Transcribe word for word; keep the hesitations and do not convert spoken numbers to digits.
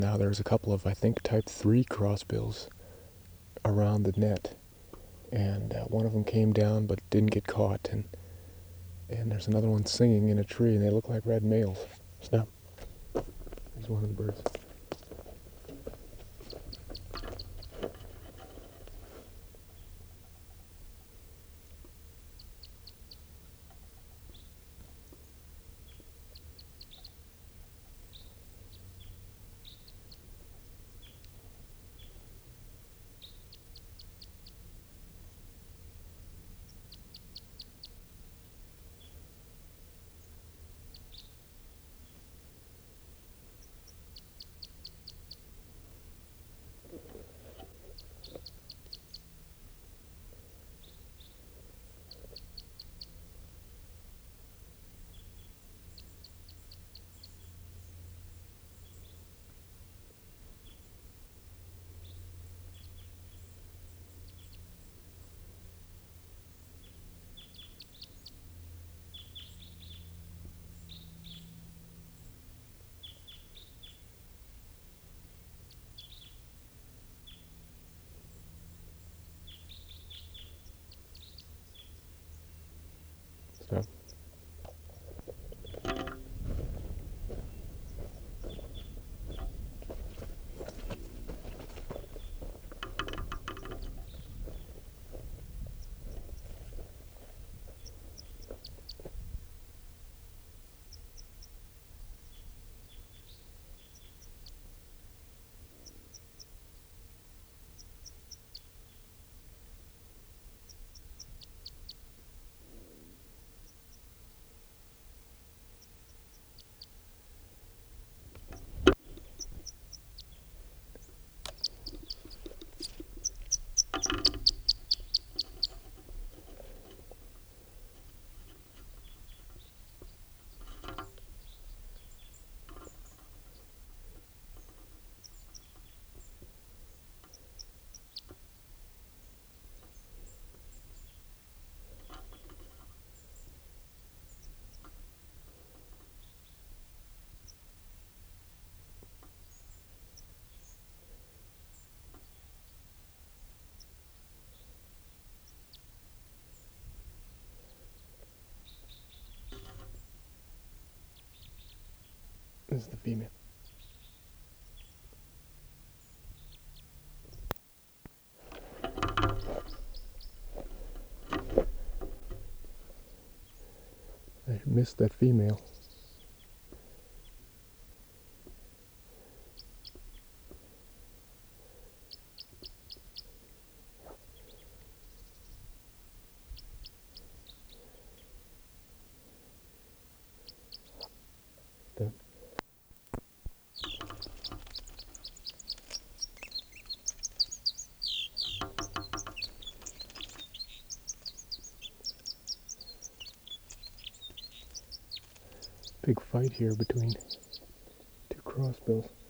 Now there's a couple of, I think, type three crossbills around the net, and uh, one of them came down but didn't get caught, and and there's another one singing in a tree, and they look like red males. Snap. There's one of the birds. Snap. This is the female. I missed that female. Done. Big fight here between two crossbills.